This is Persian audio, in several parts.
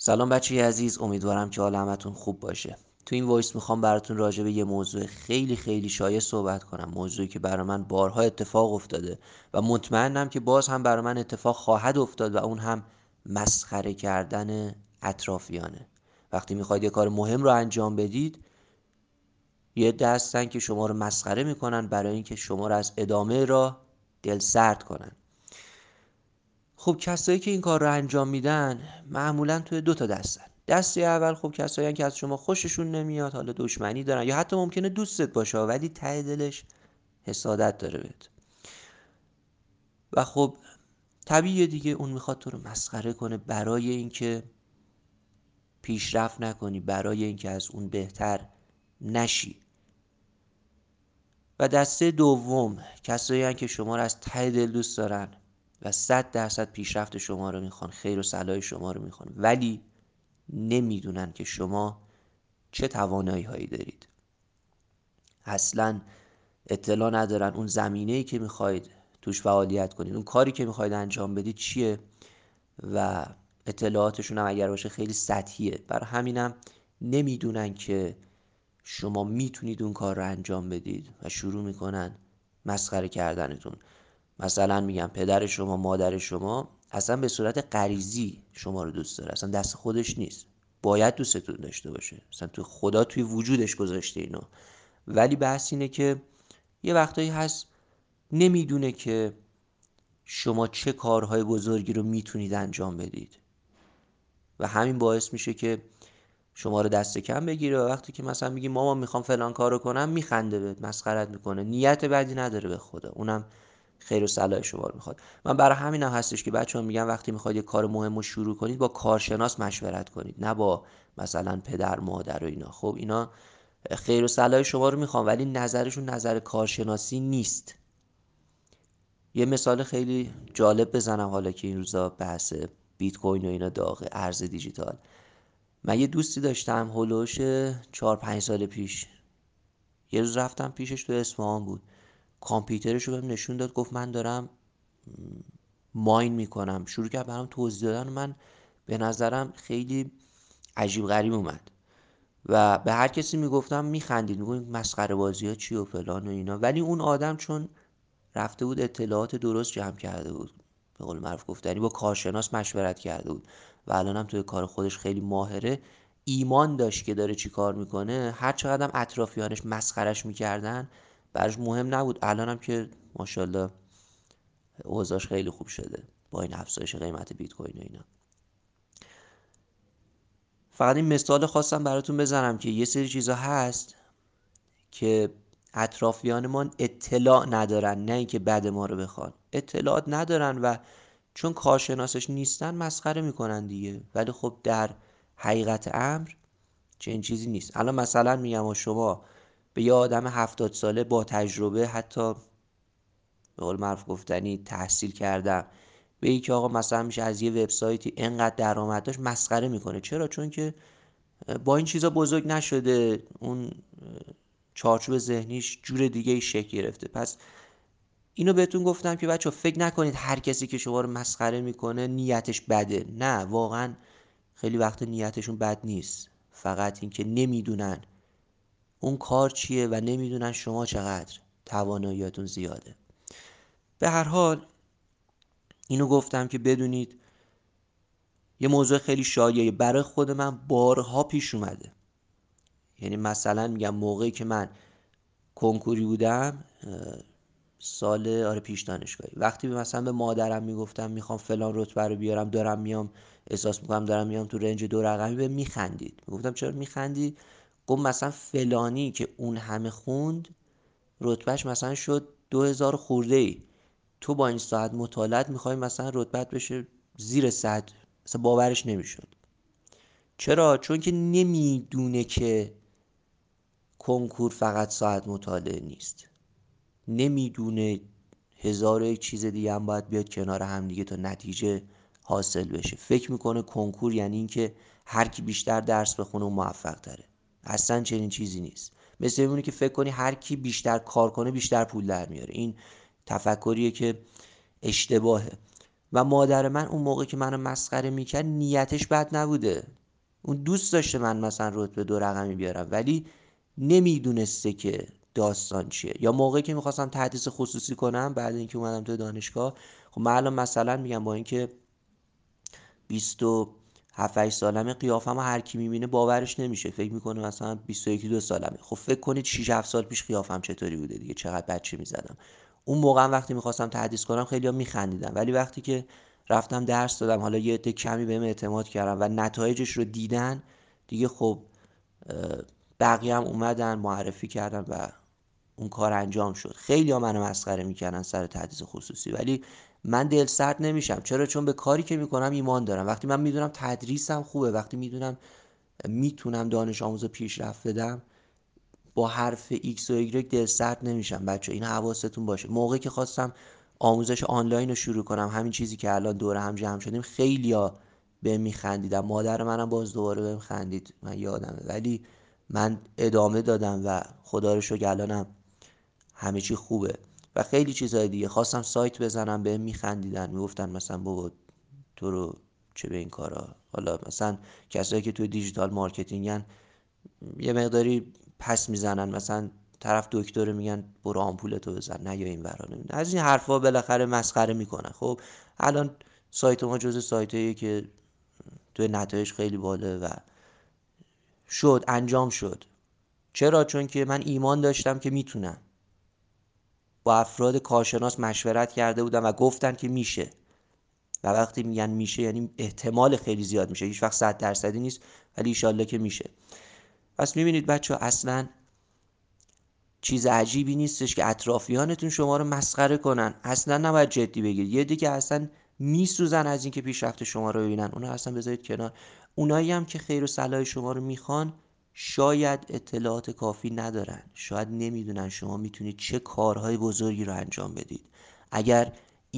سلام بچه عزیز، امیدوارم که حال همتون خوب باشه. تو این وایس میخوام براتون راجع به یه موضوع خیلی خیلی شایع صحبت کنم. موضوعی که برای من بارها اتفاق افتاده و مطمئنم که باز هم برای من اتفاق خواهد افتاد و اون هم مسخره کردن اطرافیانه. وقتی میخواید یه کار مهم رو انجام بدید، یه عده هستن که شما رو مسخره میکنن برای اینکه شما رو از ادامه راه دلسرد کنن. خب کسایی که این کار رو انجام میدن معمولا توی دو تا دستن. دسته اول خب کسایی که از شما خوششون نمیاد، حالا دشمنی دارن یا حتی ممکنه دوستت باشه ولی ته دلش حسادت داره بهت. و خب طبیعیه دیگه، اون میخواد تو رو مسخره کنه برای اینکه پیشرفت نکنی، برای اینکه از اون بهتر نشی. و دسته دوم کسایی که شما رو از ته دل دوست دارن و 100% پیشرفت شما رو میخوان، خیر و صلاح شما رو میخوان، ولی نمیدونن که شما چه توانایی هایی دارید. اصلا اطلاع ندارن اون زمینه‌ای که میخواید توش فعالیت کنید، اون کاری که میخواید انجام بدید چیه و اطلاعاتشون هم اگر باشه خیلی سطحیه. برای همینم نمیدونن که شما میتونید اون کار رو انجام بدید و شروع میکنن مسخره کردنتون. مثلا میگم پدر شما، مادر شما اصلا به صورت غریزی شما رو دوست داره، اصلا دست خودش نیست، باید دوستتون داشته باشه، اصلا تو خدا توی وجودش گذاشته اینو. ولی بحث اینه که یه وقتایی هست نمیدونه که شما چه کارهای بزرگی رو میتونید انجام بدید و همین باعث میشه که شما رو دست کم بگیره و وقتی که مثلا میگی مامان میخوام فلان کارو کنم میخنده بهت، مسخرت میکنه، نیت بدی نداره به خدا، اونم خیر و صلاح شما رو میخواد. من برای همینم هستش که بچه‌ها میگم وقتی میخواید یه کار مهم رو شروع کنید با کارشناس مشورت کنید، نه با مثلا پدر مادر و اینا. خب اینا خیر و صلاح شما رو میخوان ولی نظرشون نظر کارشناسی نیست. یه مثال خیلی جالب بزنم حالا که این روزا بحث بیت کوین و اینا داغه، ارز دیجیتال. من یه دوستی داشتم هولوش 4-5 سال پیش. یه روز رفتم پیشش، تو اصفهان بود، کامپیوترش رو بهم نشون داد، گفت من دارم ماین میکنم. شروع کرد برام توضیح دادن و من به نظرم خیلی عجیب غریب اومد و به هر کسی میگفتم میخندید، میگفت مسخره بازی ها چی و فلان و اینا. ولی اون آدم چون رفته بود اطلاعات درست جمع کرده بود، به قول معروف گفتنی با کارشناس مشورت کرده بود و الانم توی کار خودش خیلی ماهره، ایمان داشت که داره چی کار میکنه. هر چقدر اطرافیانش مسخرش میکردن براش مهم نبود. الانم که ماشاءالله اوضاعش خیلی خوب شده با این افزایش قیمت بیت کوین و اینا. فقط این مثال خواستم براتون بزنم که یه سری چیزا هست که اطرافیانمان اطلاع ندارن، نه اینکه بد ما رو بخوان، اطلاعات ندارن و چون کارشناسش نیستن مسخره میکنن دیگه. ولی خب در حقیقت امر چنین چیزی نیست. الان مثلا میگم شما به یه آدم 70 ساله با تجربه، حتی به قول معروف گفتنی تحصیل کردم، به این که آقا مثلا میشه از یه وبسایتی انقدر درآمد داشت، مسخره میکنه. چرا؟ چون که با این چیزا بزرگ نشده، اون چارچوب ذهنیش جور دیگه ای شکل گرفته. پس اینو بهتون گفتم که بچه فکر نکنید هر کسی که شما رو مسخره میکنه نیتش بده. نه، واقعا خیلی وقت نیتشون بد نیست، فقط این که نمیدونن اون کار چیه و نمیدونن شما چقدر تواناییاتون زیاده. به هر حال اینو گفتم که بدونید یه موضوع خیلی شایعه برای خود من بارها پیش اومده. یعنی مثلا میگم موقعی که من کنکوری بودم، سال پیش دانشگاهی، وقتی مثلا به مادرم میگفتم میخوام فلان رتبه رو بیارم، دارم میام، احساس میکنم دارم میام تو رنج 2 رقمی، به میخندید. میگفتم چرا میخندی؟ گفت مثلا فلانی که اون همه خوند رتبهش مثلا شد 2000 خورده ای، تو با این ساعت مطالعات میخوای مثلا رتبت بشه زیر 100. مثلا باورش نمیشد. چرا؟ چون که نمیدونه که کنکور فقط ساعت مطالعه نیست، نمیدونه هزار و یک چیز دیگه هم باید بیاد کنار هم دیگه تا نتیجه حاصل بشه. فکر میکنه کنکور یعنی این که هر کی بیشتر درس بخونه و موفق تره. اصلا چنین چیزی نیست. مثل اینه که فکر کنی هر کی بیشتر کار کنه بیشتر پول در میاره. این تفکریه که اشتباهه. و مادر من اون موقع که منو مسخره میکرد نیتش بد نبوده، اون دوست داشته من مثلا رتبه 2 رقمی بیارم، ولی نمیدونسته که داستان چیه. یا موقعی که میخواستم تدریس خصوصی کنم بعد اینکه اومدم تو دانشگاه، خب من الان مثلا میگم با اینکه 27 8 سالمه، قیافمو هر کی میبینه باورش نمیشه، فکر میکنه مثلا 21 2 سالمه. خب فکر کنید 6 7 سال پیش قیافم چطوری بوده دیگه، چقدر بچه میزدم. اون موقع وقتی میخواستم تدریس کنم خیلی‌ها میخندیدن، ولی وقتی که رفتم درس دادم، حالا یه عده کمی بهم اعتماد کردم و نتایجش رو دیدن دیگه، خب بقیه هم اومدن معرفی کردن و اون کار انجام شد. خیلی ها منو مسخره میکردن سر تدریس خصوصی، ولی من دل سرد نمیشم. چرا؟ چون به کاری که میکنم ایمان دارم. وقتی من میدونم تدریسم خوبه، وقتی میدونم میتونم دانش آموزو پیشرفت بدم، با حرف X و Y دل سرد نمیشم. بچه این حواستون باشه. موقعی که خواستم آموزش آنلاین رو شروع کنم، همین چیزی که الان دوره هم جمع شدیم، خیلیا بهم میخندیدن، مادر منم باز دوباره بهم خندید، من یادمه، ولی من ادامه دادم و خدا رو شکر الانم همه چی خوبه. و خیلی چیزهای دیگه خواستم سایت بزنم بهم میخندیدن، میگفتن مثلا بابا تو رو چه به این کارا. حالا مثلا کسایی که توی دیجیتال مارکتینگن یه مقداری پس میزنن، مثلا طرف دکتر میگن برو آمپولتو بزن، نه یا این ورا، نمیدونم از این حرفا، بالاخره مسخره میکنن. خب الان سایت ما جز سایتاییه که توی نتایج خیلی بالا و شد، انجام شد. چرا؟ چون که من ایمان داشتم که میتونم. با افراد کارشناس مشورت کرده بودم و گفتن که میشه. و وقتی میگن میشه یعنی احتمال خیلی زیاد میشه، هیچ وقت 100% نیست، ولی ایشالله که میشه. پس میبینید بچه ها، اصلا چیز عجیبی نیستش که اطرافیانتون شما رو مسخره کنن. اصلا نباید جدی بگیرید. یه دیگه اصلا میسوزن از اینکه پیشرفت شما رو ببینن، اونا اصلا بذارید کنار. اونایی هم که خیر و صلاح شما رو میخوان شاید اطلاعات کافی ندارن، شاید نمیدونن شما میتونید چه کارهای بزرگی رو انجام بدید. اگر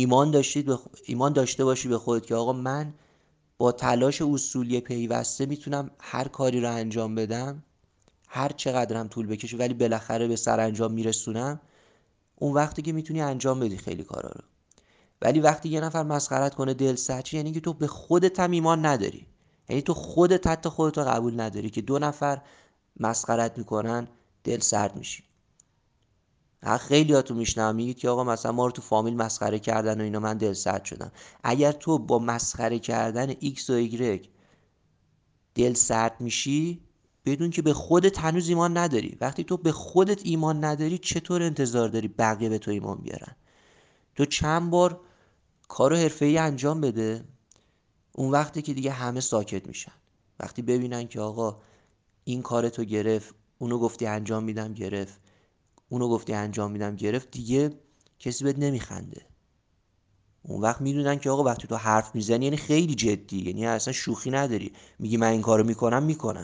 ایمان داشته باشی به خودت که آقا من با تلاش اصولی پیوسته میتونم هر کاری رو انجام بدم، هر چقدر هم طول بکشه ولی بالاخره به سرانجام میرسونم، اون وقتی که میتونی انجام بدی خیلی کارا رو. ولی وقتی یه نفر مسخرت کنه دل سچی، یعنی که تو به خودت هم ایمان نداری، یعنی تو خودت حتی خودت رو قبول نداری که 2 نفر مسخرت میکنن دل سرد میشی. خیلیاتون میشنم میگید که آقا مثلا ما رو تو فامیل مسخره کردن و اینا، من دل سرد شدم. اگر تو با مسخره کردن X و Y دل سرد میشی، بدون که به خودت هنوز ایمان نداری. وقتی تو به خودت ایمان نداری، چطور انتظار داری بقیه به تو ایمان بیارن؟ تو چند بار کارو حرفه‌ای انجام بده، اون وقتی که دیگه همه ساکت میشن. وقتی ببینن که آقا این کارتو گرفت، اونو گفتی انجام میدم گرفت، اونو گفتی انجام میدم گرفت، دیگه کسی بهت نمیخنده. اون وقت میدونن که آقا وقتی تو حرف میزنی یعنی خیلی جدی، یعنی اصلا شوخی نداری، میگی من این کارو میکنم.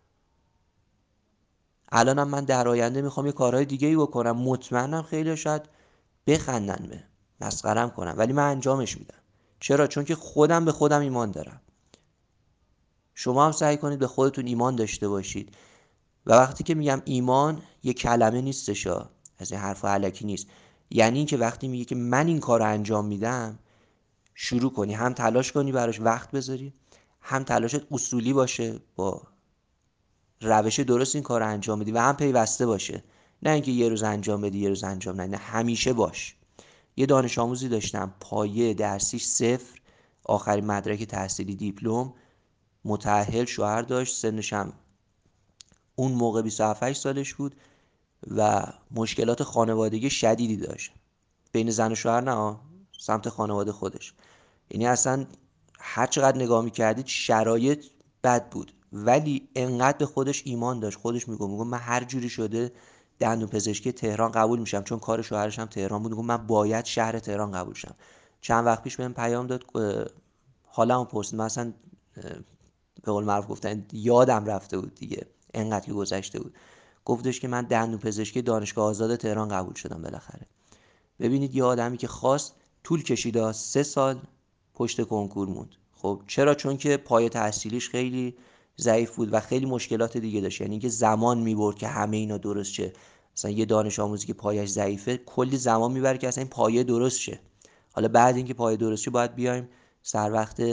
الانم من در آینده میخوام یه کارهای دیگه ای بکنم، مطمئنم خیلی شاید بخندن، به مسخرم کنم، ولی من انجامش میدم. چرا؟ چون که خودم به خودم ایمان دارم. شما هم سعی کنید به خودتون ایمان داشته باشید. و وقتی که میگم ایمان، یه کلمه نیستش، از این حرفا الکی نیست. یعنی این که وقتی میگی که من این کار رو انجام میدم، شروع کنی، هم تلاش کنی براش وقت بذاری، هم تلاشت اصولی باشه، با روش درست این کار رو انجام بدی، و هم پیوسته باشه. نه اینکه یه روز انجام بدی یه روز انجام ندی، نه، همیشه باش. یه دانش آموزی داشتم پایه درسیش 0، آخرین مدرک تحصیلی دیپلم، متأهل، شوهر داشت، سنش هم اون موقع 27 8 سالش بود و مشکلات خانوادگی شدیدی داشت. بین زن و شوهر نه، سمت خانواده خودش. یعنی اصلا هر چقدر نگاه میکردید شرایط بد بود، ولی انقدر به خودش ایمان داشت. خودش میگم من هر جوری شده دندون پزشکی تهران قبول میشم، چون کار شوهرش هم تهران بود. من باید شهر تهران قبول شم. چند وقت پیش بهم پیام داد، حالمو پرسید. من اصلا به قول معروف گفتن یادم رفته بود دیگه، انقدر که گذشته بود. گفتش که من دندون پزشکی دانشگاه آزاد تهران قبول شدم بالاخره. ببینید یه آدمی که خواست، طول کشید 3 سال پشت کنکور موند. خب چرا؟ چون که پایه تحصیلیش خیلی ضعیف بود و خیلی مشکلات دیگه داشت. یعنی که زمان میبرد که همه اینا درست شه. مثلا یه دانش آموزی که پایه‌اش ضعیفه کلی زمان میبره که اصلا این پایه درست شه. حالا بعد اینکه پایه درست شه باید بیایم سر وقت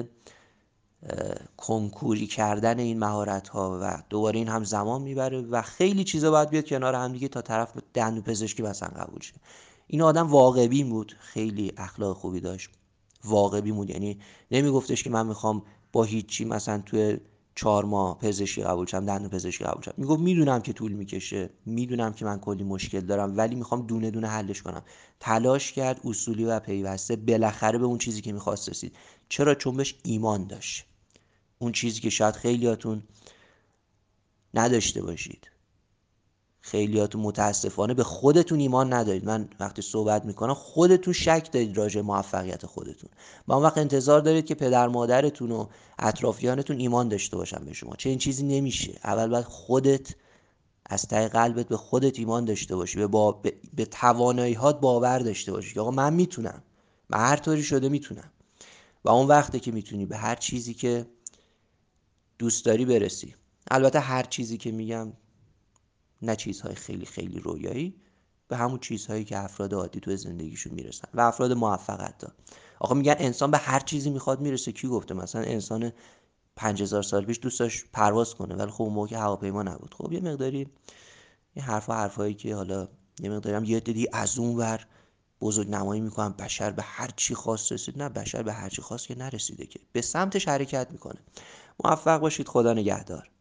کنکوری کردن این مهارت ها و دوباره این هم زمان میبره و خیلی چیزا باید بیاد کنار هم دیگه تا طرف دندون پزشکی مثلا قبول شه. این آدم واقع بین بود، خیلی اخلاق خوبی داشت، واقع بین بود، یعنی نمیگفتش که من میخوام با هیچی مثلا توی 4 ماه پزشکی قبول شم، دندون پزشکی قبول شم. میگفت میدونم که طول میکشه، میدونم که من کلی مشکل دارم، ولی میخوام دونه دونه حلش کنم. تلاش کرد اصولی و پیوسته بالاخره به اون چیزی که میخواست رسید. چرا؟ چون بهش ایمان داشت. اون چیزی که شاید خیلیاتون نداشته باشید، خیلیاتون متاسفانه به خودتون ایمان ندارید. من وقتی صحبت میکنم خودتون شک دارید راجع موفقیت خودتون، و اون وقت انتظار دارید که پدر مادرتون و اطرافیانتون ایمان داشته باشن به شما. چه این چیزی نمیشه. اول باید خودت از ته قلبت به خودت ایمان داشته باشی، به توانایی‌هات باور داشته باشی که آقا من میتونم، من هر طوری شده میتونم. و اون وقته که میتونی به هر چیزی که دوست داری برسی. البته هر چیزی که میگم نه چیزهای خیلی خیلی رویایی، به همون چیزهایی که افراد عادی تو زندگیشون میرسن و افراد موفق حتی. آخه میگن انسان به هر چیزی میخواد میرسه. کی گفته؟ مثلا انسان 5000 سال پیش دوست داشت پرواز کنه ولی خب اون موقع هواپیما نبود. خب یه مقداری این حرفایی که حالا یه مقداری هم یه دیدی از اون ور بزرگ نمایی میکنن بشر به هر چی خواست رسید. نه، بشر به هر چی خواست که نرسیده، که به سمتش حرکت میکنه. موفق باشید. خدا نگهدار.